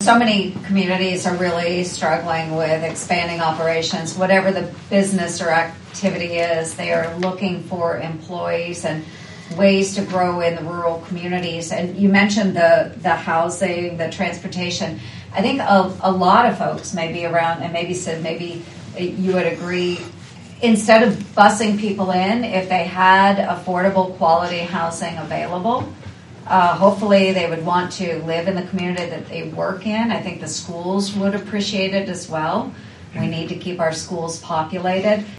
so many communities are really struggling with expanding operations. Whatever the business or activity is, they are looking for employees and ways to grow in the rural communities. And you mentioned the housing, the transportation. I think a lot of folks may be around, and maybe you would agree, instead of busing people in, if they had affordable quality housing available, hopefully they would want to live in the community that they work in. I think the schools would appreciate it as well. We need to keep our schools populated.